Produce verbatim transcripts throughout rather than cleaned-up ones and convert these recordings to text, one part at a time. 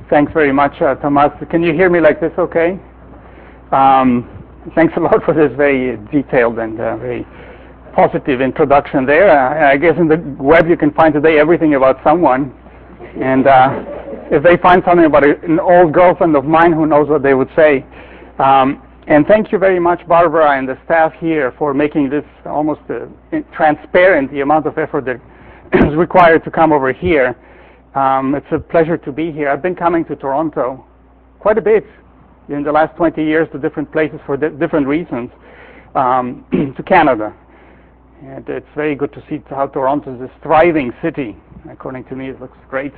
Thanks very much, uh, Tomas. Can you hear me like this okay? Um, thanks a lot for this very detailed and uh, very positive introduction there. Uh, I guess in the web you can find today everything about someone. And uh, if they find something about a, an old girlfriend of mine, who knows what they would say. Um, and thank you very much, Barbara, and the staff here for making this almost uh, transparent, the amount of effort that is required to come over here. Um, it's a pleasure to be here. I've been coming to Toronto quite a bit in the last twenty years to different places for di- different reasons, um, to Canada. And it's very good to see how Toronto is this thriving city. According to me, it looks great.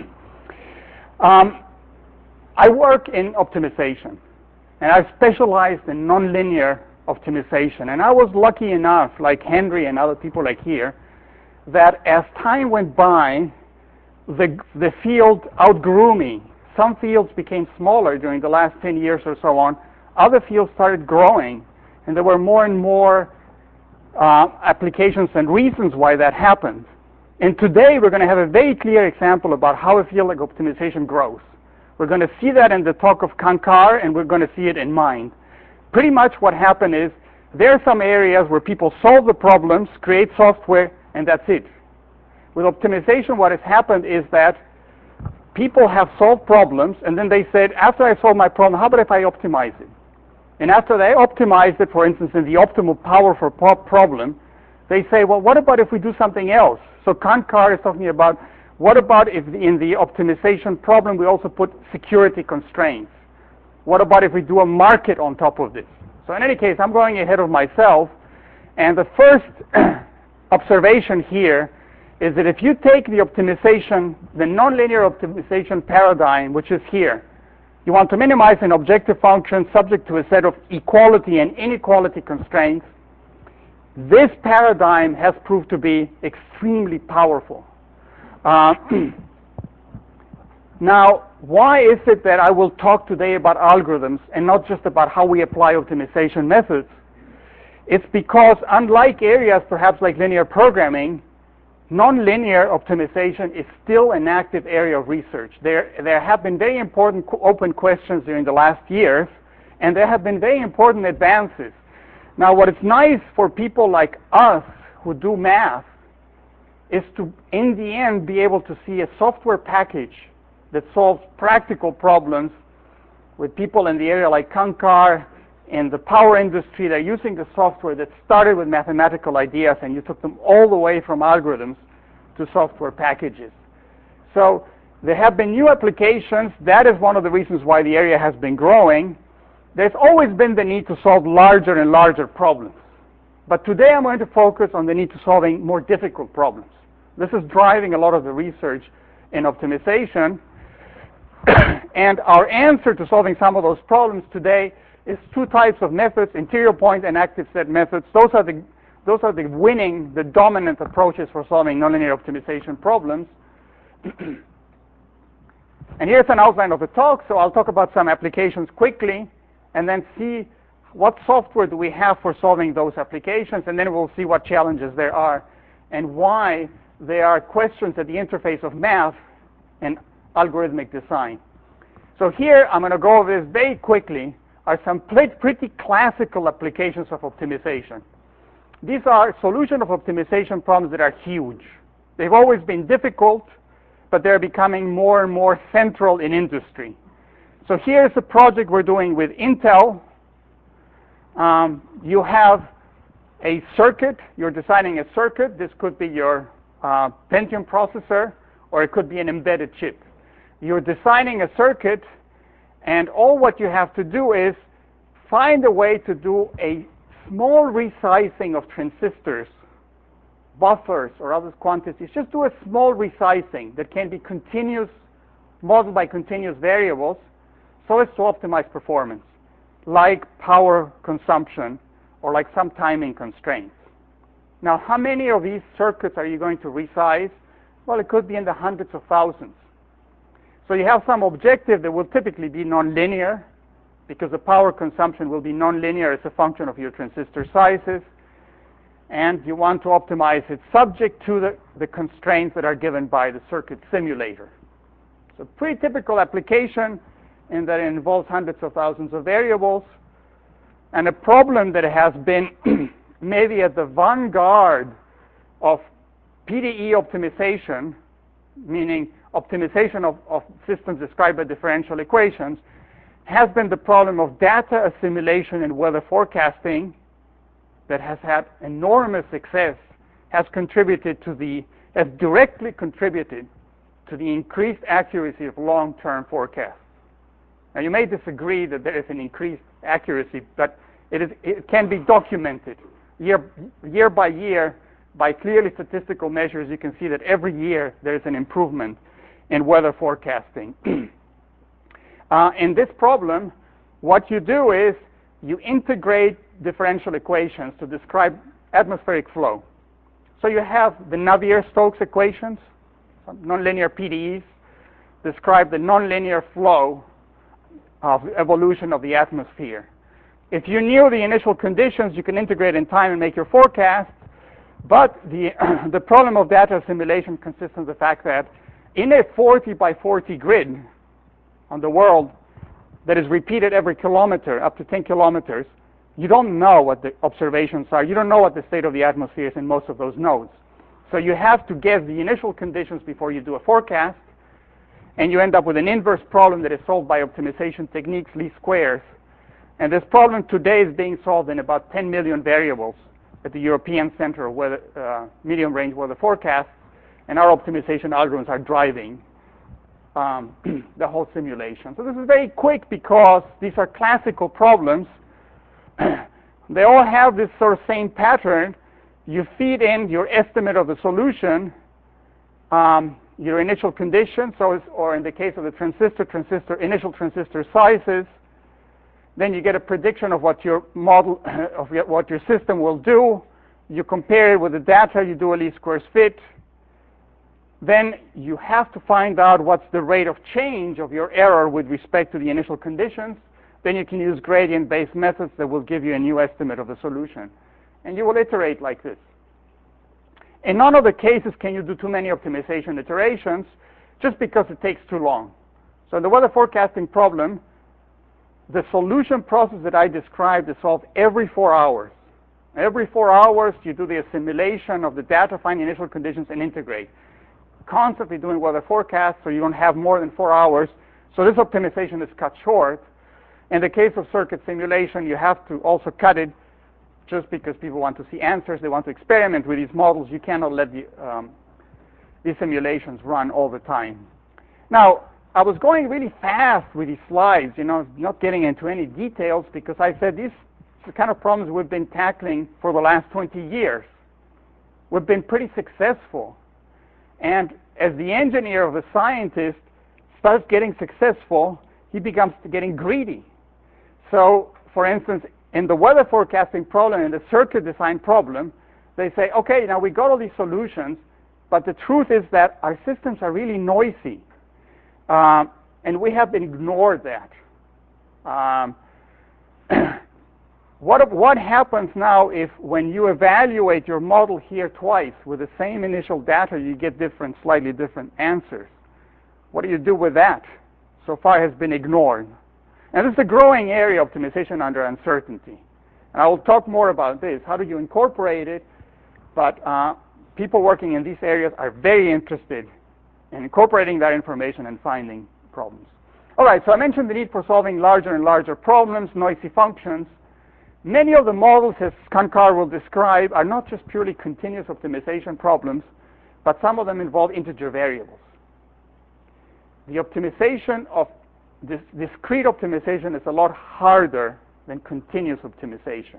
um, I work in optimization, and I've specialized in nonlinear optimization. And I was lucky enough, like Henry and other people like here, that as time went by, The, the field outgrew me. Some fields became smaller during the last ten years or so on. Other fields started growing, and there were more and more uh, applications and reasons why that happened. And today we're going to have a very clear example about how a field like optimization grows. We're going to see that in the talk of Kankar, and we're going to see it in Mind. Pretty much what happened is there are some areas where people solve the problems, create software, and that's it. With optimization, what has happened is that people have solved problems, and then they said, after I solve my problem, how about if I optimize it? And after they optimized it, for instance, in the optimal power for problem, they say, well, what about if we do something else? So Kankar is talking about, what about if in the optimization problem we also put security constraints? What about if we do a market on top of this? So in any case, I'm going ahead of myself, and the first observation here is that if you take the optimization, the nonlinear optimization paradigm, which is here, you want to minimize an objective function subject to a set of equality and inequality constraints. This paradigm has proved to be extremely powerful. Uh, now, why is it that I will talk today about algorithms and not just about how we apply optimization methods? It's because unlike areas perhaps like linear programming, nonlinear optimization is still an active area of research. There, there have been very important open questions during the last years, and there have been very important advances. Now, what is nice for people like us who do math is to, in the end, be able to see a software package that solves practical problems with people in the area like Kankar. In the power industry, they're using the software that started with mathematical ideas, and you took them all the way from algorithms to software packages. So there have been new applications. That is one of the reasons why the area has been growing. There's always been the need to solve larger and larger problems. But today I'm going to focus on the need to solving more difficult problems. This is driving a lot of the research in optimization. And our answer to solving some of those problems today is two types of methods, interior point and active set methods. Those are the those are the winning, the dominant approaches for solving nonlinear optimization problems. And here's an outline of the talk. So I'll talk about some applications quickly, and then see what software do we have for solving those applications, and then we'll see what challenges there are and why there are questions at the interface of math and algorithmic design. So here I'm going to go over this very quickly. Are some pretty classical applications of optimization. These are solution of optimization problems that are huge. They've always been difficult, but they're becoming more and more central in industry. So here's a project we're doing with Intel. Um, you have a circuit. You're designing a circuit. This could be your uh, Pentium processor, or it could be an embedded chip. You're designing a circuit, and all what you have to do is find a way to do a small resizing of transistors, buffers, or other quantities. Just do a small resizing that can be continuous, modeled by continuous variables, so as to optimize performance, like power consumption or like some timing constraints. Now, how many of these circuits are you going to resize? Well, it could be in the hundreds of thousands. So you have some objective that will typically be nonlinear, because the power consumption will be nonlinear as a function of your transistor sizes, and you want to optimize it subject to the, the constraints that are given by the circuit simulator. So pretty typical application in that it involves hundreds of thousands of variables, and a problem that has been maybe at the vanguard of P D E optimization, meaning optimization of, of systems described by differential equations, has been the problem of data assimilation and weather forecasting that has had enormous success, has contributed to the, has directly contributed to the increased accuracy of long-term forecasts. Now you may disagree that there is an increased accuracy, but it, is, it can be documented year, year by year by clearly statistical measures. You can see that every year there is an improvement in weather forecasting. uh, in this problem, what you do is you integrate differential equations to describe atmospheric flow. So you have the Navier-Stokes equations, nonlinear P D Es, describe the nonlinear flow of evolution of the atmosphere. If you knew the initial conditions, you can integrate in time and make your forecast. But the, the problem of data assimilation consists of the fact that in a forty by forty grid on the world that is repeated every kilometer, up to ten kilometers, you don't know what the observations are. You don't know what the state of the atmosphere is in most of those nodes. So you have to guess the initial conditions before you do a forecast, and you end up with an inverse problem that is solved by optimization techniques, least squares. And this problem today is being solved in about ten million variables at the European Center of Weather, uh, Medium Range Weather Forecasts, and our optimization algorithms are driving um, the whole simulation. So this is very quick because these are classical problems. They all have this sort of same pattern. You feed in your estimate of the solution, um, your initial conditions, so or in the case of the transistor, transistor initial transistor sizes. Then you get a prediction of what your model, of what your system will do. You compare it with the data. You do a least squares fit. Then you have to find out what's the rate of change of your error with respect to the initial conditions. Then you can use gradient-based methods that will give you a new estimate of the solution. And you will iterate like this. In none of the cases can you do too many optimization iterations, just because it takes too long. So in the weather forecasting problem, the solution process that I described is solved every four hours. Every four hours, you do the assimilation of the data, find the initial conditions, and integrate. Constantly doing weather forecasts, so you don't have more than four hours. So this optimization is cut short. In the case of circuit simulation, you have to also cut it just because people want to see answers. They want to experiment with these models. You cannot let the, um, these simulations run all the time. Now, I was going really fast with these slides, you know, not getting into any details because I said these are the kind of problems we've been tackling for the last twenty years. We've been pretty successful. And as the engineer or the scientist starts getting successful, he becomes getting greedy. So, for instance, in the weather forecasting problem, in the circuit design problem, they say, okay, now we got all these solutions, but the truth is that our systems are really noisy. Um, and we have been ignored that. Um, what, what happens now if when you evaluate your model here twice with the same initial data, you get different, slightly different answers? What do you do with that? So far has been ignored. And this is a growing area of optimization under uncertainty. And I will talk more about this. How do you incorporate it? But uh, people working in these areas are very interested and incorporating that information and finding problems. All right, so I mentioned the need for solving larger and larger problems, noisy functions. Many of the models, as Kankar will describe, are not just purely continuous optimization problems, but some of them involve integer variables. The optimization of this discrete optimization is a lot harder than continuous optimization.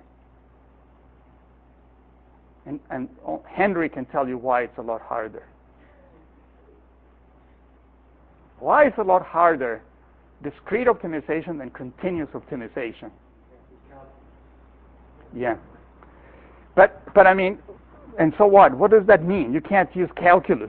And, and Henry can tell you why it's a lot harder. Why is it a lot harder discrete optimization than continuous optimization? Yeah. But, but I mean, and so what? What does that mean? You can't use calculus.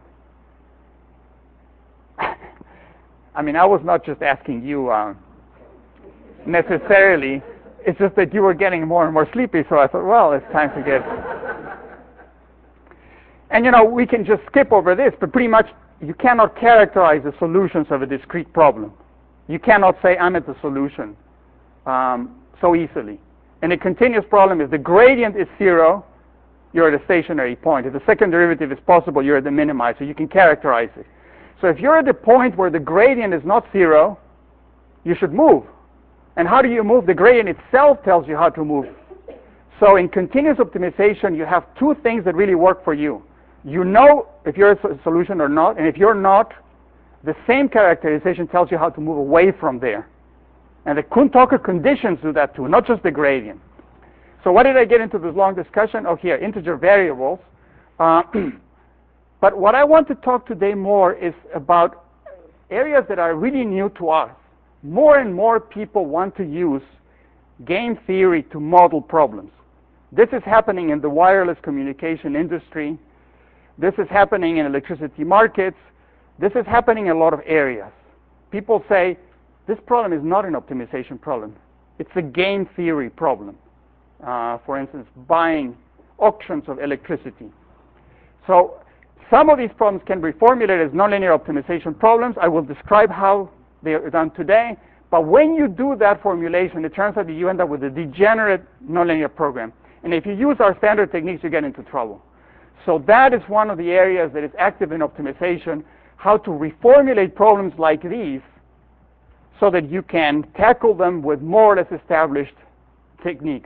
I mean, I was not just asking you uh, necessarily. It's just that you were getting more and more sleepy, so I thought, well, it's time to get... And, you know, we can just skip over this, but pretty much you cannot characterize the solutions of a discrete problem. You cannot say, I'm at the solution um, so easily. In a continuous problem, if the gradient is zero, you're at a stationary point. If the second derivative is possible, you're at the minimizer. You can characterize it. So if you're at the point where the gradient is not zero, you should move. And how do you move? The gradient itself tells you how to move. So in continuous optimization, you have two things that really work for you. You know if you're a solution or not, and if you're not, the same characterization tells you how to move away from there. And the Kuhn-Tucker conditions do that too, not just the gradient. So why did I get into this long discussion? Oh, here, integer variables. Uh, but what I want to talk today more is about areas that are really new to us. More and more people want to use game theory to model problems. This is happening in the wireless communication industry. This is happening in electricity markets. This is happening in a lot of areas. People say, this problem is not an optimization problem. It's a game theory problem. Uh, for instance, buying auctions of electricity. So some of these problems can be formulated as nonlinear optimization problems. I will describe how they are done today. But when you do that formulation, it turns out that you end up with a degenerate nonlinear program. And if you use our standard techniques, you get into trouble. So that is one of the areas that is active in optimization, how to reformulate problems like these so that you can tackle them with more or less established techniques.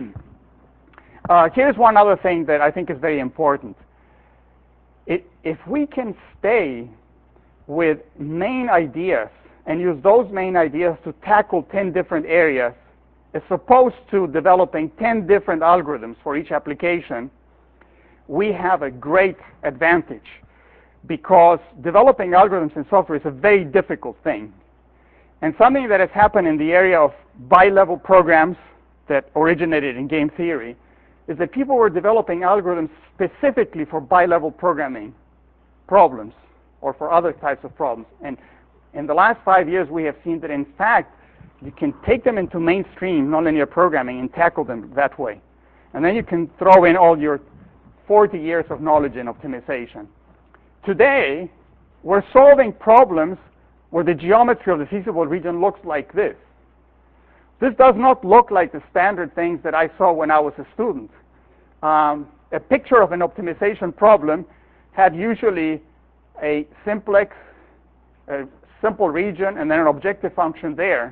Uh, here's one other thing that I think is very important. It, if we can stay with main ideas and use those main ideas to tackle ten different areas, as opposed to developing ten different algorithms for each application, we have a great advantage, because developing algorithms in software is a very difficult thing. And something that has happened in the area of bi-level programs that originated in game theory is that people were developing algorithms specifically for bi-level programming problems or for other types of problems. And in the last five years, we have seen that, in fact, you can take them into mainstream nonlinear programming and tackle them that way. And then you can throw in all your forty years of knowledge in optimization. Today, we're solving problems where the geometry of the feasible region looks like this. This does not look like the standard things that I saw when I was a student. Um, a picture of an optimization problem had usually a simplex, a simple region, and then an objective function there.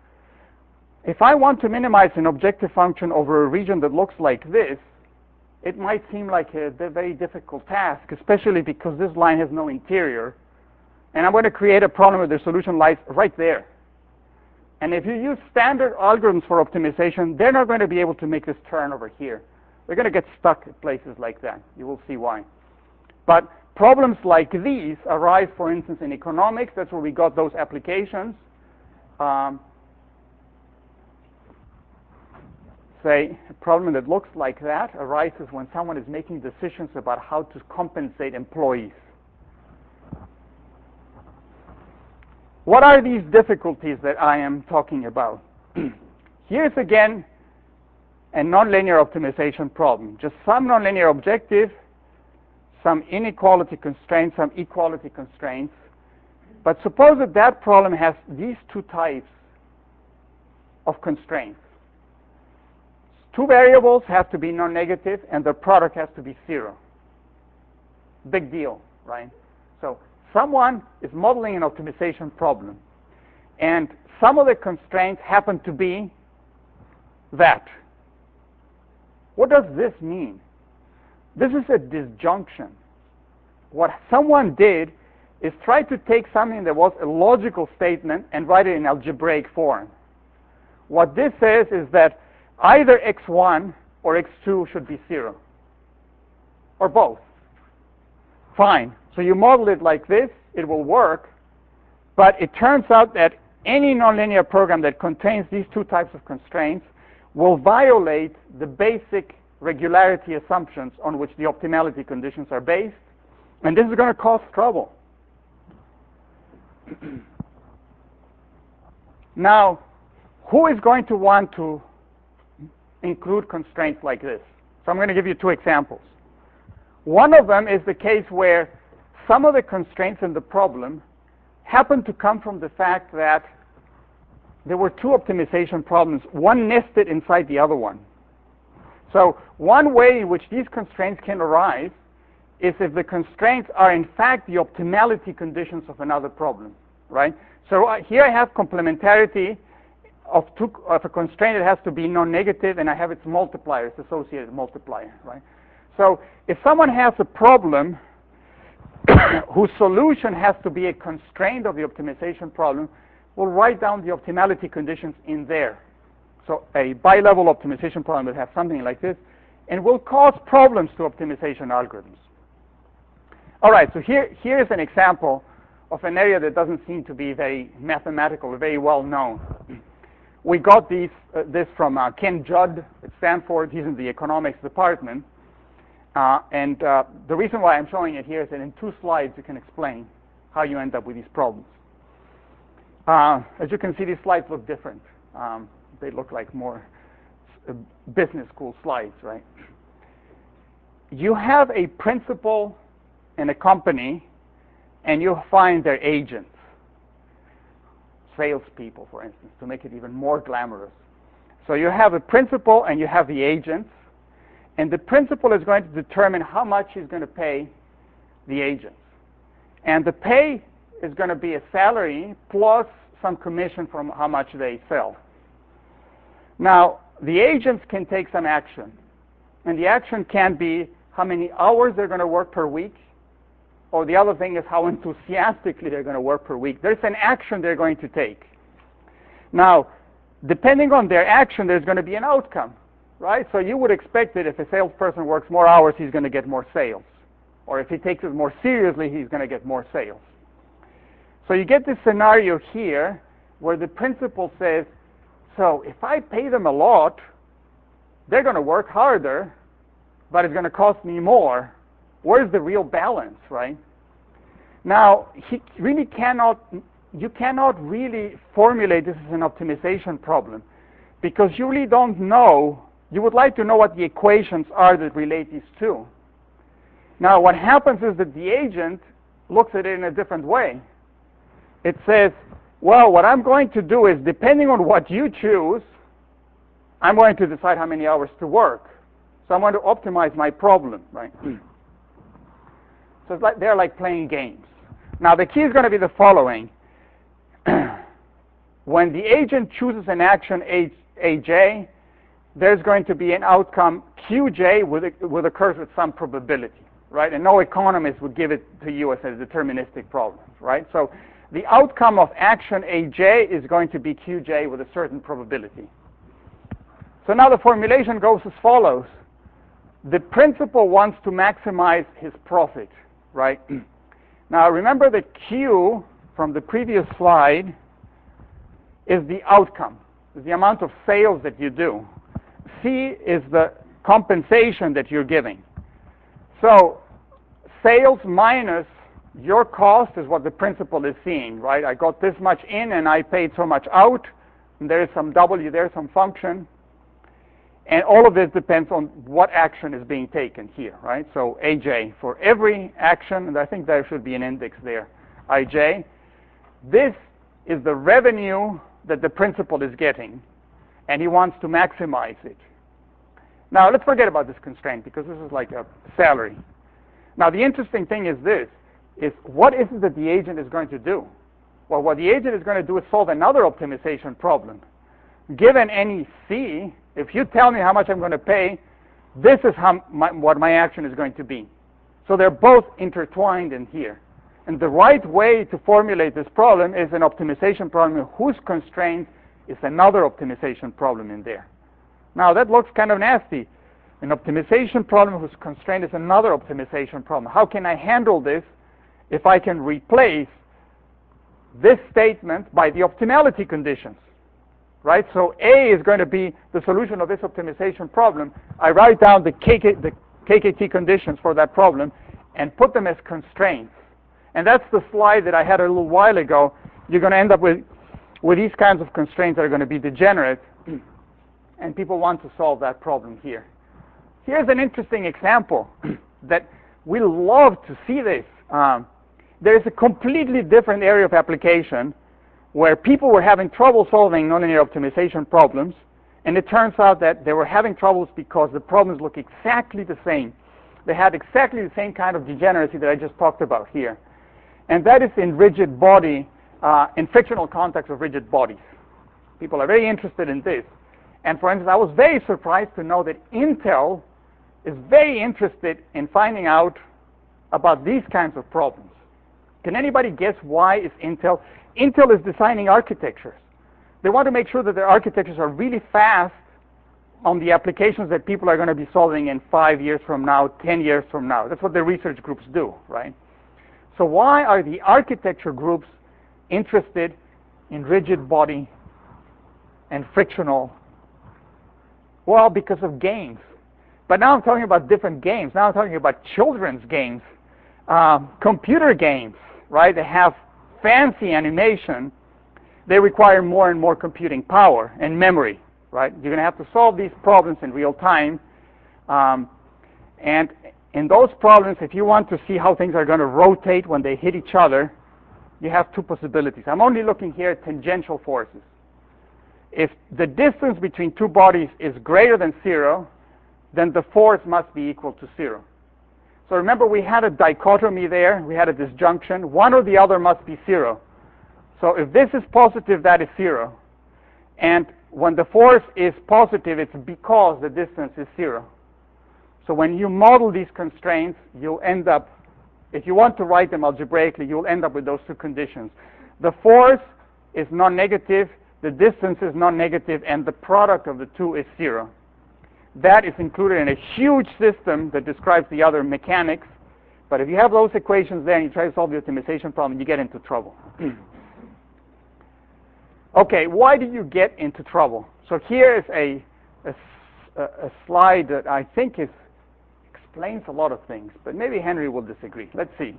If I want to minimize an objective function over a region that looks like this, it might seem like a, a very difficult task, especially because this line has no interior. And I'm going to create a problem where the solution lies right there. And if you use standard algorithms for optimization, they're not going to be able to make this turn over here. They're going to get stuck at places like that. You will see why. But problems like these arise, for instance, in economics. That's where we got those applications. Um, say, a problem that looks like that arises when someone is making decisions about how to compensate employees. What are these difficulties that I am talking about? Here's again a nonlinear optimization problem. Just some nonlinear objective, some inequality constraints, some equality constraints. But suppose that that problem has these two types of constraints. Two variables have to be non-negative, and the product has to be zero. Big deal, right? So someone is modeling an optimization problem, and some of the constraints happen to be that. What does this mean? This is a disjunction. What someone did is try to take something that was a logical statement and write it in algebraic form. What this says is that either x one or x two should be zero, or both. Fine. So you model it like this, it will work, but it turns out that any nonlinear program that contains these two types of constraints will violate the basic regularity assumptions on which the optimality conditions are based, and this is going to cause trouble. Now, who is going to want to include constraints like this? So I'm going to give you two examples. One of them is the case where some of the constraints in the problem happen to come from the fact that there were two optimization problems, one nested inside the other one. So one way in which these constraints can arise is if the constraints are in fact the optimality conditions of another problem, right? So uh, here I have complementarity of, two, of a constraint that has to be non-negative, and I have its multiplier, its associated multiplier, right? So if someone has a problem whose solution has to be a constraint of the optimization problem, we'll write down the optimality conditions in there. So a bi-level optimization problem will have something like this, and will cause problems to optimization algorithms. All right, so here, here's an example of an area that doesn't seem to be very mathematical or very well known. We got these, uh, this from uh, Ken Judd at Stanford. He's in the economics department. Uh, and uh, the reason why I'm showing it here is that in two slides you can explain how you end up with these problems. Uh, as you can see, these slides look different. Um, they look like more uh, business school slides, right? You have a principal in a company, and you find their agents, salespeople, for instance, to make it even more glamorous. So you have a principal and you have the agents, and the principal is going to determine how much he's going to pay the agents. And the pay is going to be a salary plus some commission from how much they sell. Now, the agents can take some action, and the action can be how many hours they're going to work per week, or the other thing is how enthusiastically they're going to work per week. There's an action they're going to take. Now, depending on their action, there's going to be an outcome, right? So you would expect that if a salesperson works more hours, he's going to get more sales. Or if he takes it more seriously, he's going to get more sales. So you get this scenario here where the principal says, so if I pay them a lot, they're going to work harder, but it's going to cost me more. Where's the real balance, right? Now, he really cannot, you cannot really formulate this as an optimization problem because you really don't know, you would like to know what the equations are that relate these two. Now, what happens is that the agent looks at it in a different way. It says, well, what I'm going to do is, depending on what you choose, I'm going to decide how many hours to work. So I'm going to optimize my problem, right? So it's like, they're like playing games. Now, the key is going to be the following. When the agent chooses an action A J, there's going to be an outcome Q J with, with occurs with some probability, right? And no economist would give it to you as a deterministic problem, right? So the outcome of action A J is going to be Q J with a certain probability. So now the formulation goes as follows. The principal wants to maximize his profit, right? Now remember that Q from the previous slide is the outcome, is the amount of sales that you do. C is the compensation that you're giving. So sales minus your cost is what the principal is seeing, right? I got this much in and I paid so much out, and there is some W there, some function. And all of this depends on what action is being taken here, right? So A J, for every action, and I think there should be an index there, I J, this is the revenue that the principal is getting, and he wants to maximize it. Now, let's forget about this constraint, because this is like a salary. Now, the interesting thing is this, is what is it that the agent is going to do? Well, what the agent is going to do is solve another optimization problem. Given any C, if you tell me how much I'm going to pay, this is how my, what my action is going to be. So they're both intertwined in here. And the right way to formulate this problem is an optimization problem whose constraint is another optimization problem in there. Now that looks kind of nasty. An optimization problem whose constraint is another optimization problem. How can I handle this if I can replace this statement by the optimality conditions? Right? So A is going to be the solution of this optimization problem. I write down the, K K, the K K T conditions for that problem and put them as constraints. And that's the slide that I had a little while ago. You're going to end up with, with these kinds of constraints that are going to be degenerate, and people want to solve that problem here. Here's an interesting example that we love to see this. Um, there's a completely different area of application where people were having trouble solving nonlinear optimization problems, and it turns out that they were having troubles because the problems look exactly the same. They had exactly the same kind of degeneracy that I just talked about here. And that is in rigid body, uh, in frictional context of rigid bodies. People are very interested in this. And for instance, I was very surprised to know that Intel is very interested in finding out about these kinds of problems. Can anybody guess why is Intel? Intel is designing architectures. They want to make sure that their architectures are really fast on the applications that people are going to be solving in five years from now, ten years from now. That's what the research groups do, right? So why are the architecture groups interested in rigid body and frictional? Well, because of games. But now I'm talking about different games. Now I'm talking about children's games, um, computer games, right? They have fancy animation. They require more and more computing power and memory, right? You're going to have to solve these problems in real time. Um, and in those problems, if you want to see how things are going to rotate when they hit each other, you have two possibilities. I'm only looking here at tangential forces. If the distance between two bodies is greater than zero, then the force must be equal to zero. So remember, we had a dichotomy there. We had a disjunction. One or the other must be zero. So if this is positive, that is zero. And when the force is positive, it's because the distance is zero. So when you model these constraints, you'll end up, if you want to write them algebraically, you'll end up with those two conditions. The force is non-negative, the distance is non-negative, and the product of the two is zero. That is included in a huge system that describes the other mechanics. But if you have those equations there and you try to solve the optimization problem, you get into trouble. Okay, why do you get into trouble? So here is a, a, a slide that I think is, explains a lot of things, but maybe Henry will disagree. Let's see.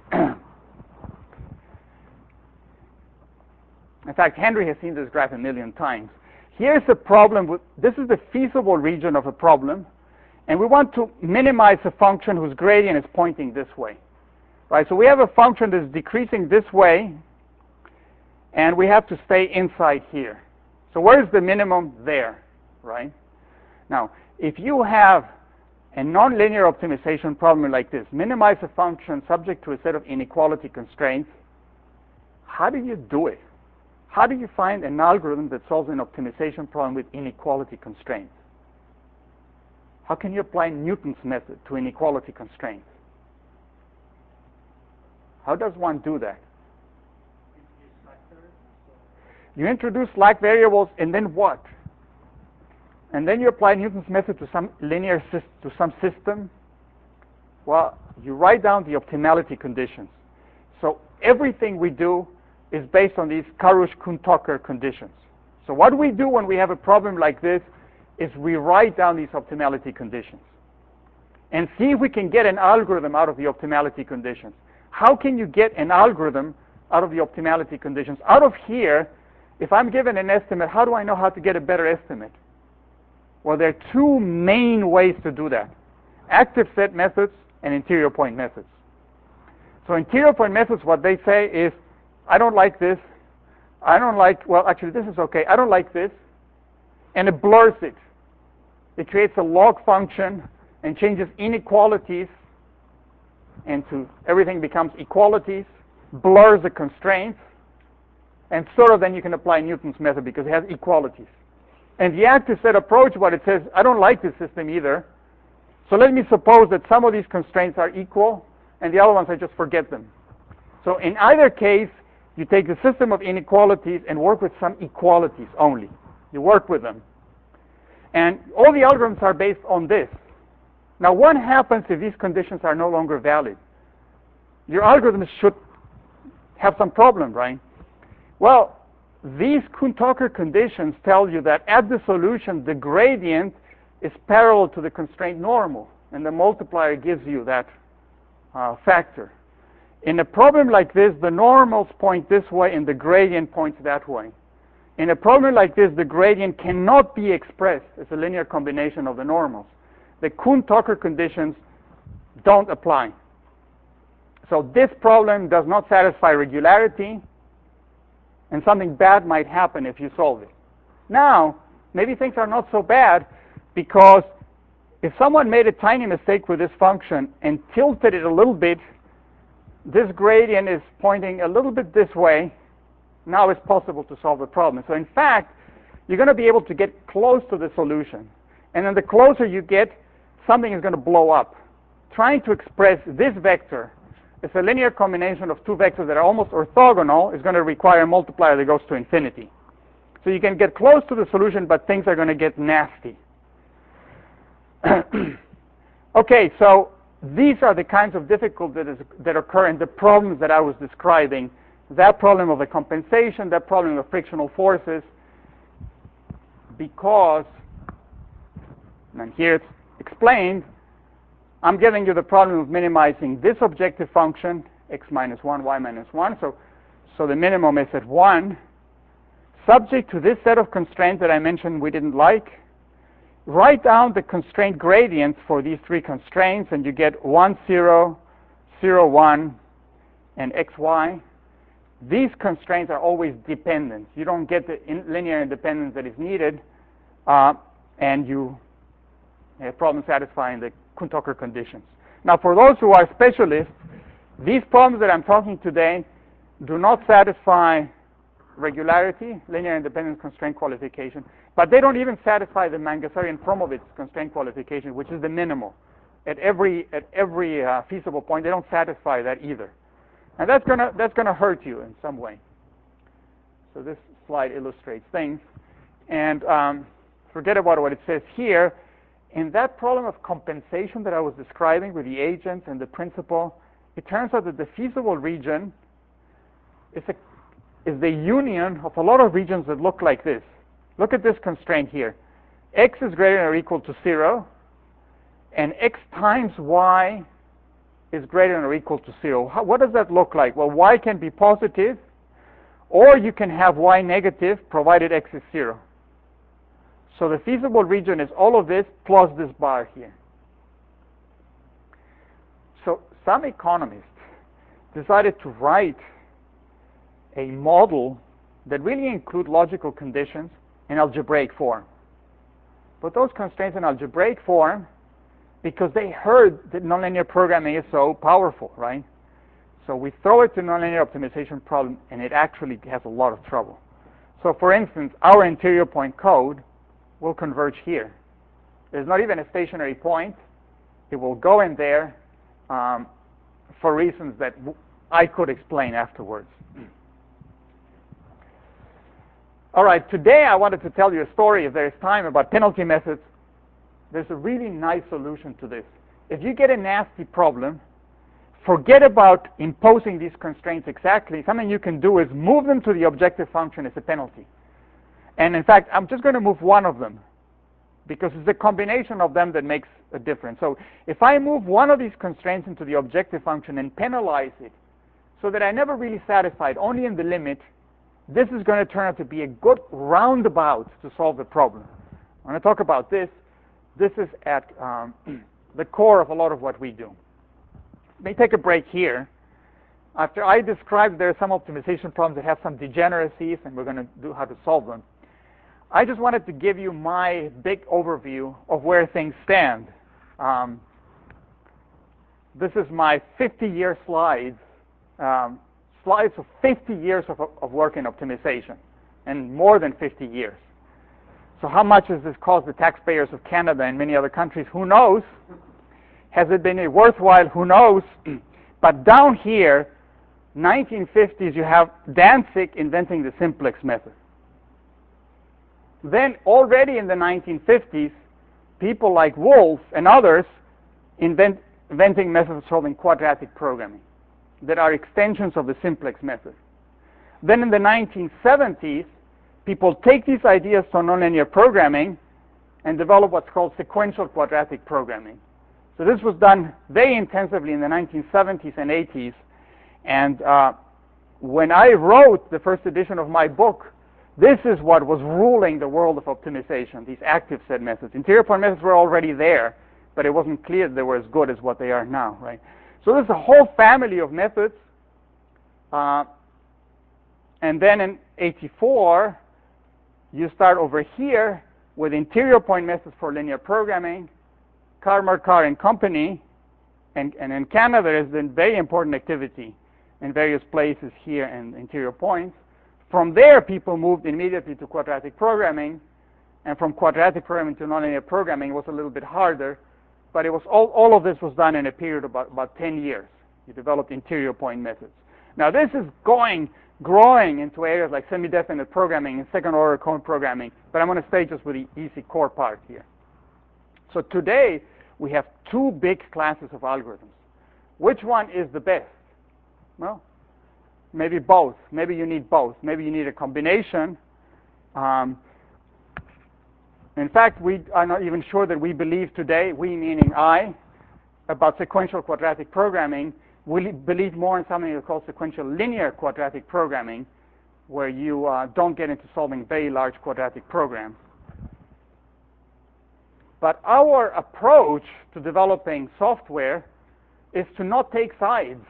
In fact, Henry has seen this graph a million times. Here's a problem. With, this is the feasible region of a problem, and we want to minimize a function whose gradient is pointing this way. Right? So we have a function that's decreasing this way, and we have to stay inside here. So where's the minimum? There, right? Now, if you have a nonlinear optimization problem like this, minimize a function subject to a set of inequality constraints, how do you do it? How do you find an algorithm that solves an optimization problem with inequality constraints? How can you apply Newton's method to inequality constraints? How does one do that? You introduce slack variables, and then what? And then you apply Newton's method to some linear system, to some system. Well, you write down the optimality conditions. So everything we do is based on these Karush-Kuhn-Tucker conditions. So what we do when we have a problem like this is we write down these optimality conditions and see if we can get an algorithm out of the optimality conditions. How can you get an algorithm out of the optimality conditions? Out of here, if I'm given an estimate, how do I know how to get a better estimate? Well, there are two main ways to do that: active set methods and interior point methods. So interior point methods, what they say is, I don't like this. I don't like, well, actually, this is okay. I don't like this. And it blurs it. It creates a log function and changes inequalities into everything becomes equalities, blurs the constraints, and sort of then you can apply Newton's method because it has equalities. And the active set approach, what it says, I don't like this system either. So let me suppose that some of these constraints are equal, and the other ones I just forget them. So in either case, you take the system of inequalities and work with some equalities only. You work with them. And all the algorithms are based on this. Now, what happens if these conditions are no longer valid? Your algorithms should have some problem, right? Well, these Kuhn-Tucker conditions tell you that at the solution, the gradient is parallel to the constraint normal, and the multiplier gives you that uh, factor. In a problem like this, the normals point this way and the gradient points that way. In a problem like this, the gradient cannot be expressed as a linear combination of the normals. The Kuhn-Tucker conditions don't apply. So this problem does not satisfy regularity, and something bad might happen if you solve it. Now, maybe things are not so bad, because if someone made a tiny mistake with this function and tilted it a little bit, this gradient is pointing a little bit this way. Now it's possible to solve the problem. So in fact, you're going to be able to get close to the solution. And then the closer you get, something is going to blow up. Trying to express this vector as a linear combination of two vectors that are almost orthogonal is going to require a multiplier that goes to infinity. So you can get close to the solution, but things are going to get nasty. Okay, so these are the kinds of difficulties that occur in the problems that I was describing. That problem of the compensation, that problem of frictional forces, because, and here it's explained, I'm giving you the problem of minimizing this objective function, x minus one, y minus one, so, so the minimum is at one, subject to this set of constraints that I mentioned we didn't like. Write down the constraint gradients for these three constraints, and you get one, zero, zero, one, and xy. These constraints are always dependent. You don't get the in linear independence that is needed, uh, and you have a problem satisfying the Kuhn-Tucker conditions. Now, for those who are specialists, these problems that I'm talking today do not satisfy regularity, linear independence constraint qualification, but they don't even satisfy the Mangasarian-Promovitz constraint qualification, which is the minimal. At every at every uh, feasible point, they don't satisfy that either, and that's gonna that's gonna hurt you in some way. So this slide illustrates things, and um, forget about what it says here. In that problem of compensation that I was describing with the agents and the principal, it turns out that the feasible region is a is the union of a lot of regions that look like this. Look at this constraint here. X is greater than or equal to zero, and x times y is greater than or equal to zero. How, what does that look like? Well, y can be positive, or you can have y negative, provided x is zero. So the feasible region is all of this plus this bar here. So some economists decided to write a model that really include logical conditions in algebraic form. But those constraints in algebraic form, because they heard that nonlinear programming is so powerful, right? So we throw it to nonlinear optimization problem, and it actually has a lot of trouble. So for instance, our interior point code will converge here. There's not even a stationary point. It will go in there um, for reasons that I could explain afterwards. All right, today I wanted to tell you a story, if there's time, about penalty methods. There's a really nice solution to this. If you get a nasty problem, forget about imposing these constraints exactly. Something you can do is move them to the objective function as a penalty. And in fact, I'm just going to move one of them, because it's the combination of them that makes a difference. So if I move one of these constraints into the objective function and penalize it so that I never really satisfy it, only in the limit, this is going to turn out to be a good roundabout to solve the problem. When I talk about this, this is at um, the core of a lot of what we do. Let me take a break here. After I described there are some optimization problems that have some degeneracies, and we're going to do how to solve them, I just wanted to give you my big overview of where things stand. Um, this is my fifty-year slides. Um, slides of fifty years of, of work in optimization, and more than fifty years. So how much has this cost the taxpayers of Canada and many other countries? Who knows? Has it been worthwhile? Who knows? But down here, nineteen fifties, you have Danzig inventing the simplex method. Then already in the nineteen fifties, people like Wolf and others invent, inventing methods of solving quadratic programming that are extensions of the simplex method. Then in the nineteen seventies, people take these ideas to nonlinear programming and develop what's called sequential quadratic programming. So this was done very intensively in the nineteen seventies and eighties. And uh, when I wrote the first edition of my book, this is what was ruling the world of optimization, these active set methods. Interior point methods were already there, but it wasn't clear they were as good as what they are now, right? So there's a whole family of methods. Uh, and then in eighty-four, you start over here with interior point methods for linear programming, Karmarkar and company. And, and in Canada, there's been very important activity in various places here in interior points. From there, people moved immediately to quadratic programming. And from quadratic programming to nonlinear programming was a little bit harder. But it was all, all of this was done in a period of about, about ten years. You developed interior point methods. Now, this is going, growing into areas like semi-definite programming and second-order code programming. But I'm going to stay just with the easy core part here. So today, we have two big classes of algorithms. Which one is the best? Well, maybe both. Maybe you need both. Maybe you need a combination. Um, in fact, we are not even sure that we believe today, we meaning I, about sequential quadratic programming. We believe more in something that's called sequential linear quadratic programming, where you uh, don't get into solving very large quadratic programs. But our approach to developing software is to not take sides.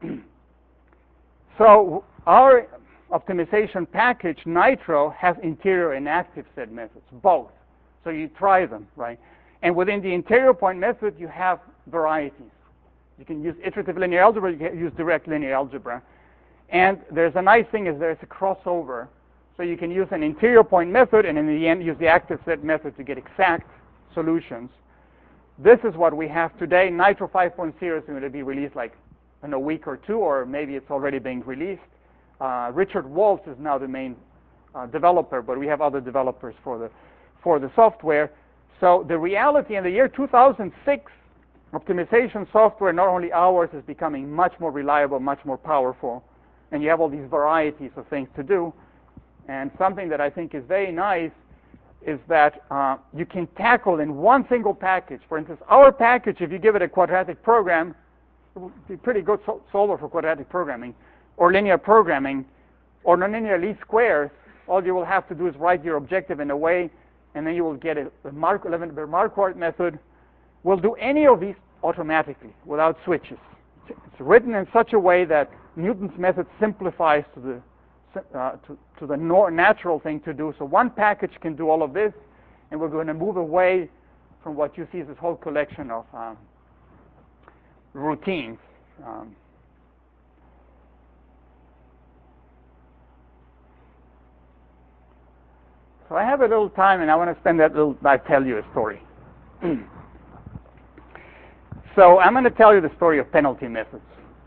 So our optimization package, Nitro, has interior and active set methods, both. So you try them, right? And within the interior point method, you have varieties. You can use iterative linear algebra, you can use direct linear algebra. And there's a nice thing is there's a crossover. So you can use an interior point method and in the end use the active set method to get exact solutions. This is what we have today. Nitro five point oh is going to be released like in a week or two, or maybe it's already being released. Uh, Richard Waltz is now the main uh, developer, but we have other developers for the for the software. So the reality in the year two thousand six, optimization software, not only ours, is becoming much more reliable, much more powerful, and you have all these varieties of things to do. And something that I think is very nice is that uh, you can tackle in one single package. For instance, our package, if you give it a quadratic program, it will be a pretty good sol solver for quadratic programming, or linear programming, or nonlinear least squares. All you will have to do is write your objective in a way, and then you will get a, a Mark, eleven-bit Marquardt method. Will do any of these automatically without switches. It's written in such a way that Newton's method simplifies to the Uh, to, to the natural thing to do. So one package can do all of this, and we're going to move away from what you see as this whole collection of um, routines. Um, so I have a little time, and I want to spend that little, I tell you a story. So I'm going to tell you the story of penalty methods.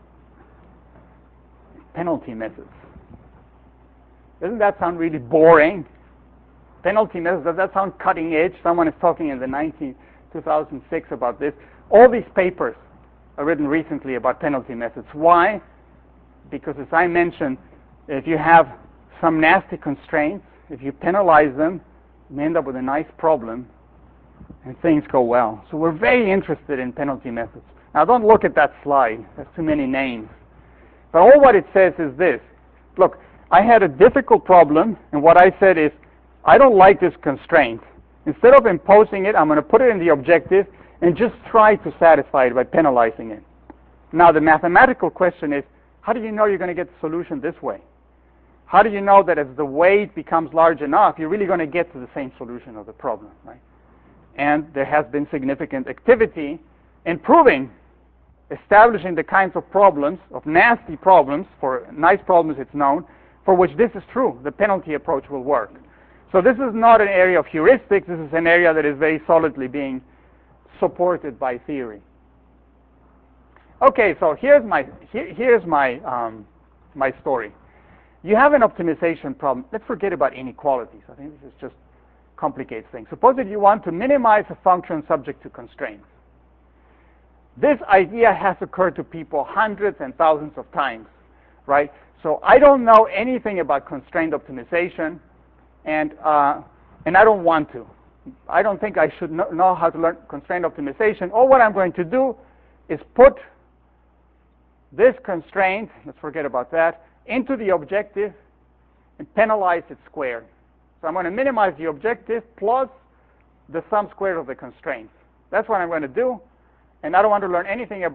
Penalty methods. Doesn't that sound really boring? Penalty methods, does that sound cutting edge? Someone is talking in the nineteen, two thousand six about this. All these papers are written recently about penalty methods. Why? Because as I mentioned, if you have some nasty constraints, if you penalize them, you end up with a nice problem and things go well. So we're very interested in penalty methods. Now don't look at that slide. There's too many names. But all what it says is this. Look, I had a difficult problem, and what I said is, I don't like this constraint. Instead of imposing it, I'm going to put it in the objective and just try to satisfy it by penalizing it. Now, the mathematical question is, how do you know you're going to get the solution this way? How do you know that as the weight becomes large enough, you're really going to get to the same solution of the problem, right? And there has been significant activity in proving, establishing the kinds of problems, of nasty problems, for nice problems it's known, for which this is true. The penalty approach will work. So this is not an area of heuristics. This is an area that is very solidly being supported by theory. Okay, so here's my here, here's my um, my story. You have an optimization problem. Let's forget about inequalities. I think this is just complicates things. Suppose that you want to minimize a function subject to constraints. This idea has occurred to people hundreds and thousands of times, right? So I don't know anything about constraint optimization, and uh, and I don't want to. I don't think I should know, know how to learn constraint optimization. All what I'm going to do is put this constraint, let's forget about that, into the objective and penalize it squared. So I'm going to minimize the objective plus the sum squared of the constraints. That's what I'm going to do, and I don't want to learn anything about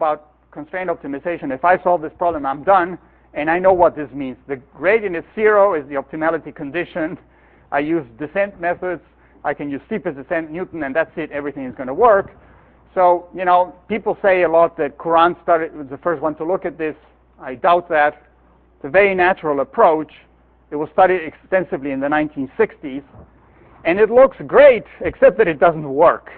constraint optimization. If I solve this problem, I'm done, and I know what this means. The gradient is zero, is the optimality condition. I use descent methods. I can use steepest descent, Newton, and that's it. Everything is going to work. So, you know, people say a lot that Courant started, was the first one to look at this. I doubt that. It's a very natural approach. It was studied extensively in the nineteen sixties. And it looks great, except that it doesn't work.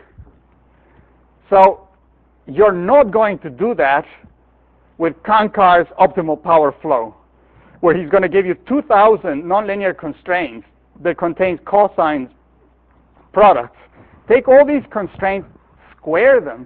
So you're not going to do that with Kankar's optimal power flow, where he's going to give you two thousand nonlinear constraints that contains cosine products. Take all these constraints, square them,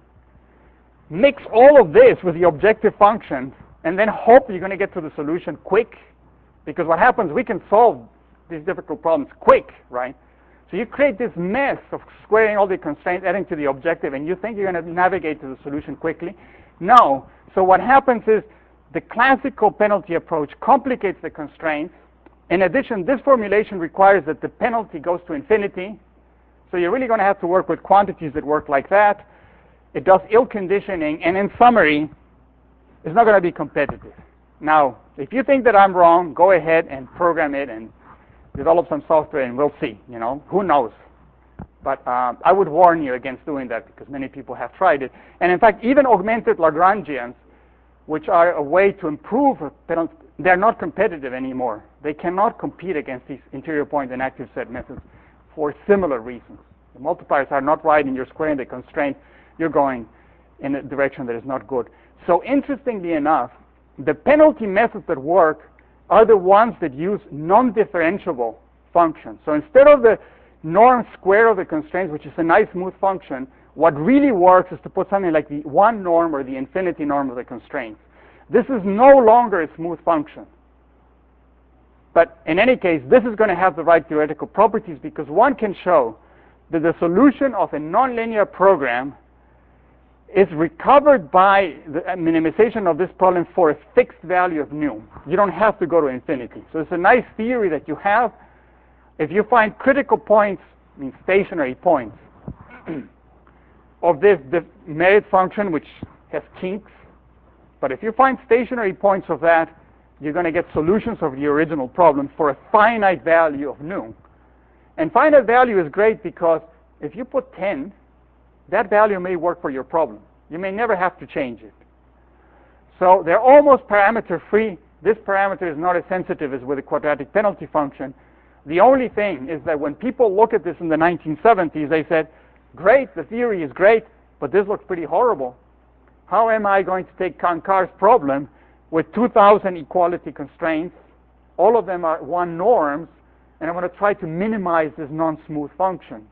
mix all of this with the objective function, and then hope you're going to get to the solution quick. Because what happens, we can solve these difficult problems quick, right? So you create this mess of squaring all the constraints, adding to the objective, and you think you're going to navigate to the solution quickly? No. So what happens is the classical penalty approach complicates the constraints. In addition, this formulation requires that the penalty goes to infinity. So you're really going to have to work with quantities that work like that. It does ill conditioning, and in summary, it's not going to be competitive. Now, if you think that I'm wrong, go ahead and program it and develop some software, and we'll see. You know, who knows? But um, I would warn you against doing that because many people have tried it. And in fact, even augmented Lagrangians, which are a way to improve a penalty, they're not competitive anymore. They cannot compete against these interior point and active set methods for similar reasons. The multipliers are not right, and you're squaring the constraint. You're going in a direction that is not good. So interestingly enough, the penalty methods that work are the ones that use non-differentiable functions. So instead of the norm square of the constraints, which is a nice smooth function, what really works is to put something like the one norm or the infinity norm of the constraints. This is no longer a smooth function. But in any case, this is going to have the right theoretical properties because one can show that the solution of a nonlinear program is recovered by the minimization of this problem for a fixed value of nu. You don't have to go to infinity. So it's a nice theory that you have. If you find critical points, I mean stationary points, of this, this merit function, which has kinks, but if you find stationary points of that, you're going to get solutions of the original problem for a finite value of nu. And finite value is great because if you put ten, that value may work for your problem. You may never have to change it. So they're almost parameter free. This parameter is not as sensitive as with a quadratic penalty function. The only thing is that when people look at this in the nineteen seventies, they said, great, the theory is great, but this looks pretty horrible. How am I going to take Kankar's problem with two thousand equality constraints? All of them are one norms, and I'm going to try to minimize this non-smooth function.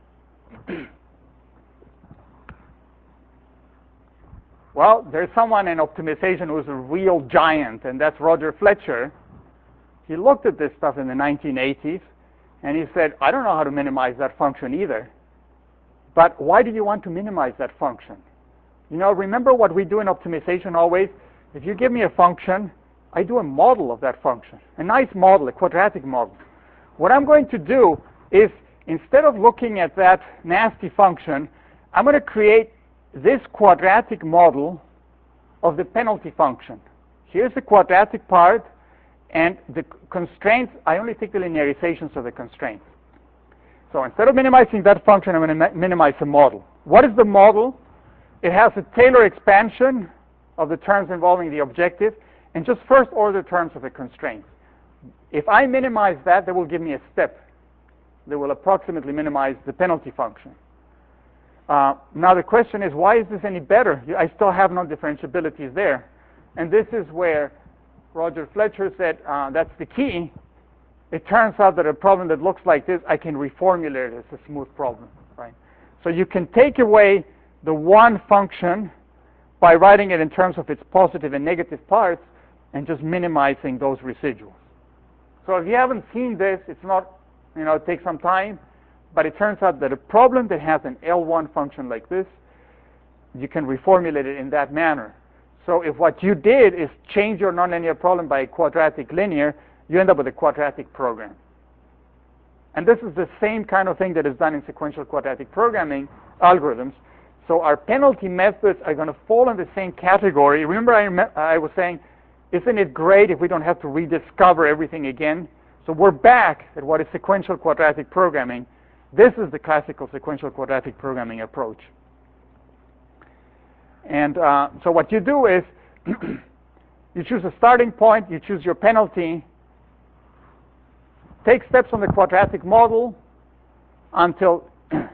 Well, there's someone in optimization who's a real giant, and that's Roger Fletcher. He looked at this stuff in the nineteen eighties, and he said, I don't know how to minimize that function either. But why do you want to minimize that function? You know, remember what we do in optimization always? If you give me a function, I do a model of that function, a nice model, a quadratic model. What I'm going to do is, instead of looking at that nasty function, I'm going to create this quadratic model of the penalty function. Here's the quadratic part, and the constraints, I only take the linearizations of the constraints. So instead of minimizing that function, I'm going to minimize the model. What is the model? It has a Taylor expansion of the terms involving the objective and just first order terms of the constraints. If I minimize that, that will give me a step that will approximately minimize the penalty function. Uh, now the question is, why is this any better? I still have non-differentiabilities there. And this is where Roger Fletcher said, uh, that's the key. It turns out that a problem that looks like this, I can reformulate it as a smooth problem, right? So you can take away the one function by writing it in terms of its positive and negative parts and just minimizing those residuals. So if you haven't seen this, it's not, you know, it takes some time, but it turns out that a problem that has an L one function like this, you can reformulate it in that manner. So if what you did is change your nonlinear problem by a quadratic linear, you end up with a quadratic program. And this is the same kind of thing that is done in sequential quadratic programming algorithms. So our penalty methods are going to fall in the same category. Remember I, I was saying, isn't it great if we don't have to rediscover everything again? So we're back at what is sequential quadratic programming. This is the classical sequential quadratic programming approach. And uh, so what you do is, you choose a starting point, you choose your penalty, take steps on the quadratic model until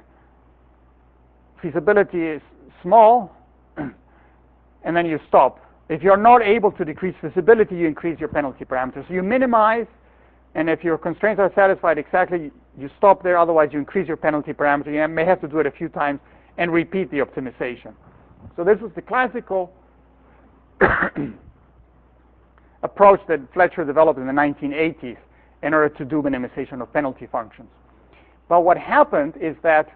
feasibility is small, and then you stop. If you're not able to decrease feasibility, you increase your penalty parameters. So you minimize, and if your constraints are satisfied exactly, you stop there. Otherwise, you increase your penalty parameter. You may have to do it a few times and repeat the optimization. So this was the classical approach that Fletcher developed in the nineteen eighties in order to do minimization of penalty functions. But what happened is that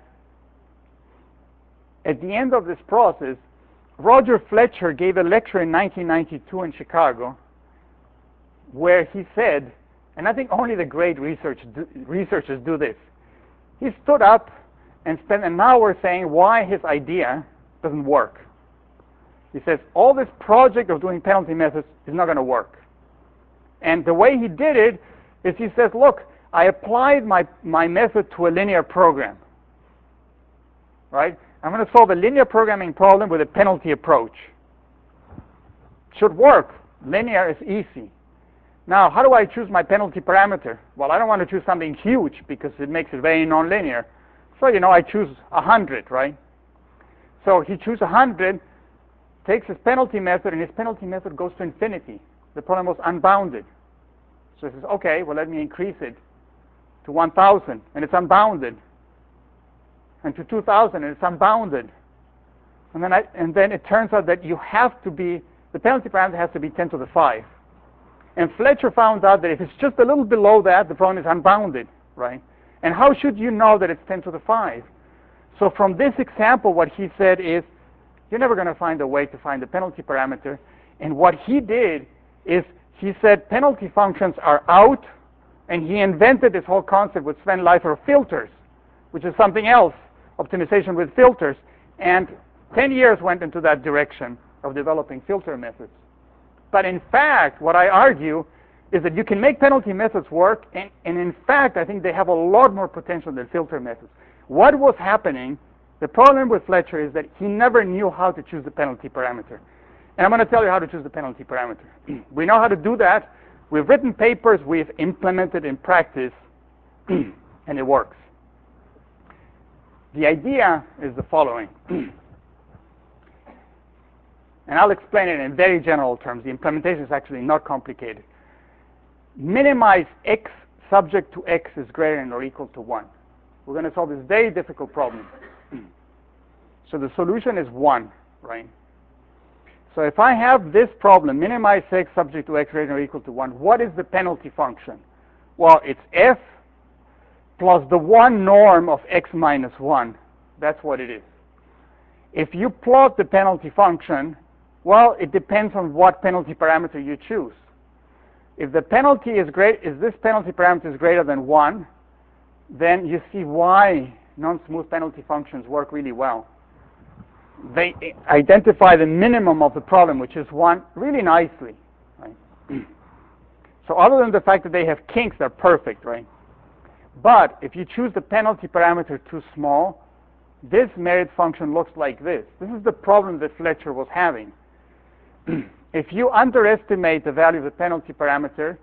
at the end of this process, Roger Fletcher gave a lecture in nineteen ninety-two in Chicago where he said, and I think only the great research do, researchers do this, he stood up and spent an hour saying why his idea doesn't work. He says, all this project of doing penalty methods is not going to work. And the way he did it is he says, look, I applied my, my method to a linear program. Right? I'm going to solve a linear programming problem with a penalty approach. Should work. Linear is easy. Now, how do I choose my penalty parameter? Well, I don't want to choose something huge because it makes it very nonlinear. So, you know, I choose one hundred, right? So he chooses one hundred, takes his penalty method, and his penalty method goes to infinity. The problem was unbounded. So he says, okay, well, let me increase it to one thousand, and it's unbounded. And to two thousand, and it's unbounded. And then, I, and then it turns out that you have to be, the penalty parameter has to be ten to the five. And Fletcher found out that if it's just a little below that, the problem is unbounded, right? And how should you know that it's ten to the five? So from this example, what he said is, you're never going to find a way to find the penalty parameter. And what he did is, he said penalty functions are out, and he invented this whole concept with Sven Leifer of filters, which is something else, optimization with filters. And ten years went into that direction of developing filter methods. But in fact, what I argue is that you can make penalty methods work, and, and in fact, I think they have a lot more potential than filter methods. What was happening, the problem with Fletcher is that he never knew how to choose the penalty parameter. And I'm going to tell you how to choose the penalty parameter. We know how to do that. We've written papers, we've implemented in practice, and it works. The idea is the following. And I'll explain it in very general terms. The implementation is actually not complicated. Minimize x subject to x is greater than or equal to one. We're going to solve this very difficult problem. So the solution is one, right? So if I have this problem, minimize x subject to x greater than or equal to one, what is the penalty function? Well, it's f plus the one norm of x minus one. That's what it is. If you plot the penalty function, well, it depends on what penalty parameter you choose. If the penalty is great, if this penalty parameter is greater than one, then you see why non-smooth penalty functions work really well. They identify the minimum of the problem, which is one, really nicely. Right? So other than the fact that they have kinks, they're perfect, right? But if you choose the penalty parameter too small, this merit function looks like this. This is the problem that Fletcher was having. If you underestimate the value of the penalty parameter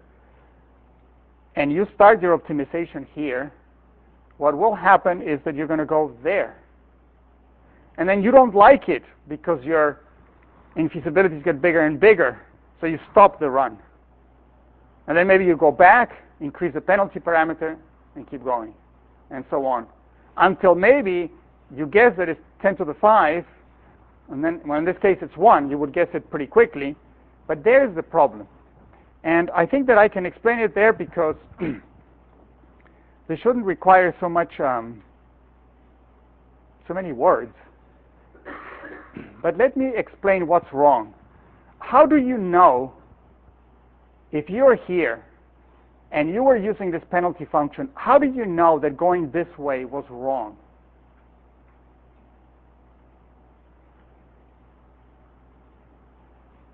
and you start your optimization here, what will happen is that you're going to go there. And then you don't like it because your infeasibilities get bigger and bigger, so you stop the run. And then maybe you go back, increase the penalty parameter, and keep going, and so on. Until maybe you guess that it's ten to the five, and then, well, in this case it's one, you would guess it pretty quickly, but there's the problem. And I think that I can explain it there because they shouldn't require so much, um, so many words. But let me explain what's wrong. How do you know if you're here and you were using this penalty function, how did you know that going this way was wrong?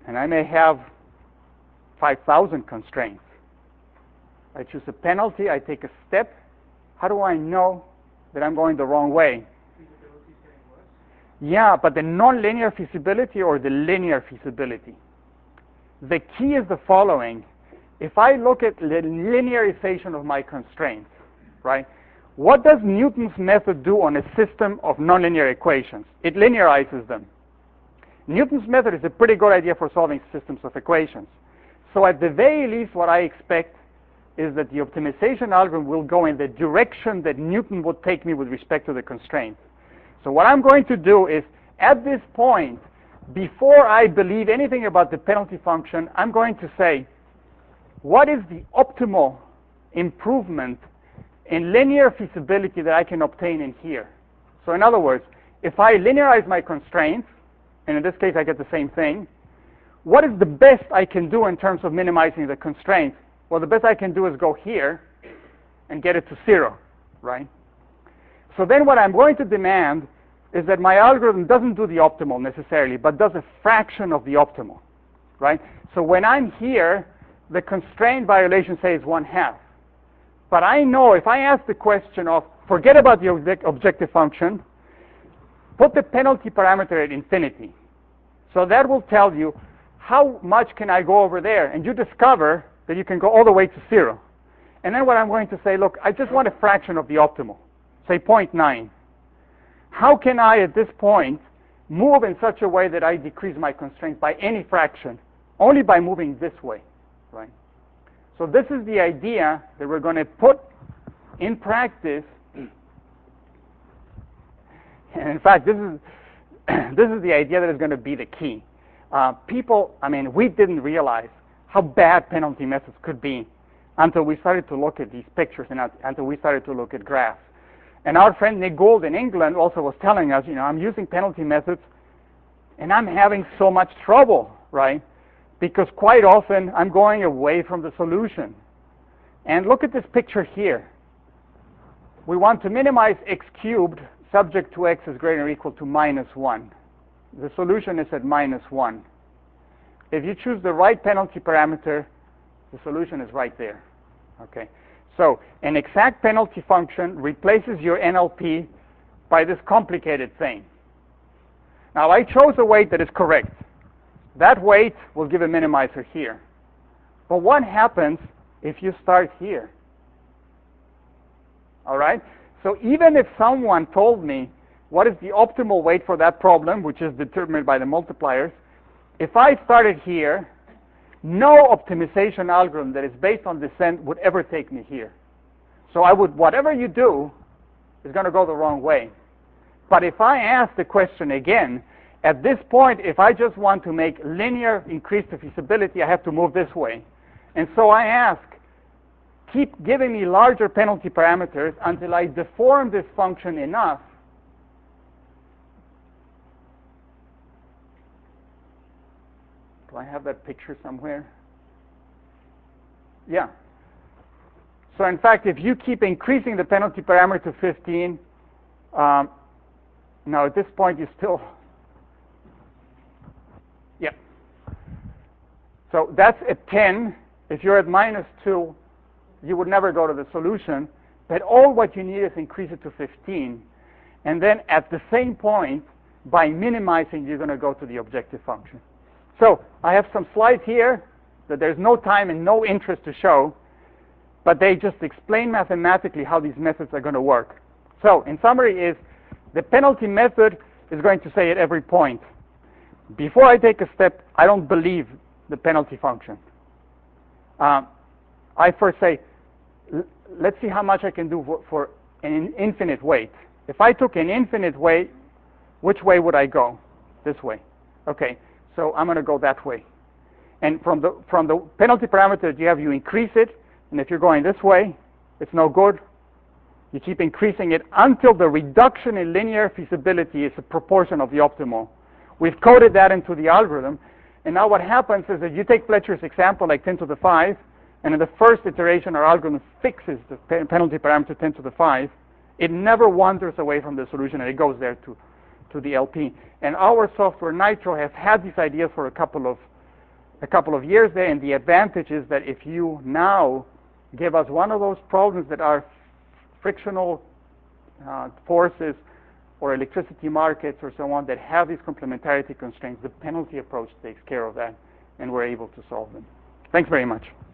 and I may have five thousand constraints. I choose a penalty, I take a step. How do I know that I'm going the wrong way? Feasibility is getting worse? Yeah, but the nonlinear feasibility or the linear feasibility? The key is the following. If I look at the linearization of my constraints, right, what does Newton's method do on a system of nonlinear equations? It linearizes them. Newton's method is a pretty good idea for solving systems of equations. So at the very least, what I expect is that the optimization algorithm will go in the direction that Newton would take me with respect to the constraint. So what I'm going to do is, at this point, before I believe anything about the penalty function, I'm going to say, what is the optimal improvement in linear feasibility that I can obtain in here? So in other words, if I linearize my constraints, and in this case I get the same thing, what is the best I can do in terms of minimizing the constraints? Well, the best I can do is go here and get it to zero, right? So then what I'm going to demand is that my algorithm doesn't do the optimal necessarily, but does a fraction of the optimal, right? So when I'm here, the constraint violation says one half. But I know if I ask the question of, forget about the object objective function, put the penalty parameter at infinity. So that will tell you how much can I go over there, and you discover that you can go all the way to zero. And then what I'm going to say, look, I just want a fraction of the optimal, say zero point nine. How can I, at this point, move in such a way that I decrease my constraint by any fraction? Only by moving this way, right? So this is the idea that we're going to put in practice. And in fact, this is this is the idea that is going to be the key. Uh, people, I mean, we didn't realize how bad penalty methods could be until we started to look at these pictures and until we started to look at graphs. And our friend Nick Gould in England also was telling us, you know, I'm using penalty methods and I'm having so much trouble, right? Because quite often I'm going away from the solution. And look at this picture here. We want to minimize x cubed subject to x is greater or equal to minus one. The solution is at minus one. If you choose the right penalty parameter, the solution is right there. Okay. So an exact penalty function replaces your N L P by this complicated thing. Now I chose a weight that is correct. That weight will give a minimizer here. But what happens if you start here? All right? So even if someone told me what is the optimal weight for that problem, which is determined by the multipliers, if I started here, no optimization algorithm that is based on descent would ever take me here. So I would, whatever you do is going to go the wrong way. But if I ask the question again, at this point, if I just want to make linear increase the feasibility, I have to move this way. And so I ask, keep giving me larger penalty parameters until I deform this function enough do I have that picture somewhere? Yeah. So in fact, if you keep increasing the penalty parameter to fifteen, um, now at this point you still, yeah. So that's at ten. If you're at minus two, you would never go to the solution. But all what you need is increase it to fifteen. And then at the same point, by minimizing, you're going to go to the objective function. So I have some slides here that there's no time and no interest to show, but they just explain mathematically how these methods are going to work. So in summary is, the penalty method is going to say at every point, before I take a step, I don't believe the penalty function. Um, I first say, let's see how much I can do for, for an infinite weight. If I took an infinite weight, which way would I go? This way. Okay, so I'm going to go that way. And from the from the penalty parameter that you have, you increase it. And if you're going this way, it's no good. You keep increasing it until the reduction in linear feasibility is a proportion of the optimal. We've coded that into the algorithm. And now what happens is that you take Fletcher's example, like ten to the five, and in the first iteration, our algorithm fixes the penalty parameter ten to the five. It never wanders away from the solution, and it goes there to, to the L P. And our software, Nitro, has had these ideas for a couple of a couple of years there, and the advantage is that if you now give us one of those problems that are frictional uh, forces or electricity markets or so on that have these complementarity constraints, the penalty approach takes care of that, and we're able to solve them. Thanks very much.